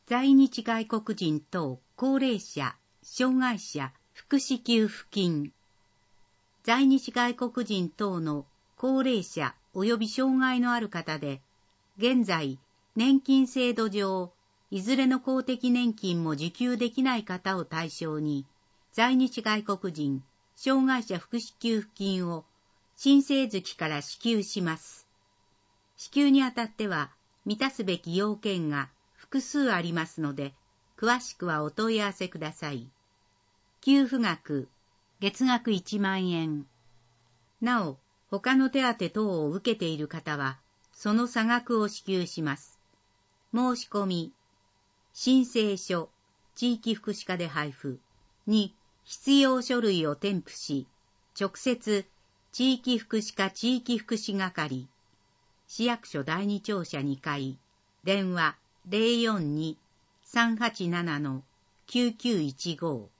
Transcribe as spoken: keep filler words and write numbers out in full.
在日外国人等高齢者、障害者福祉給付金。在日外国人等の高齢者及び障害のある方で、現在、年金制度上、いずれの公的年金も受給できない方を対象に、在日外国人、障害者福祉給付金を申請月から支給します。支給にあたっては、満たすべき要件が複数ありますので、詳しくはお問い合わせください。給付額、月額いちまんえん。なお、他の手当等を受けている方は、その差額を支給します。申し込み、申請書、地域福祉課で配布。に、必要書類を添付し、直接、地域福祉課地域福祉係、市役所第二庁舎にかい、電話 ゼロよんに さんはちなな きゅうきゅういちご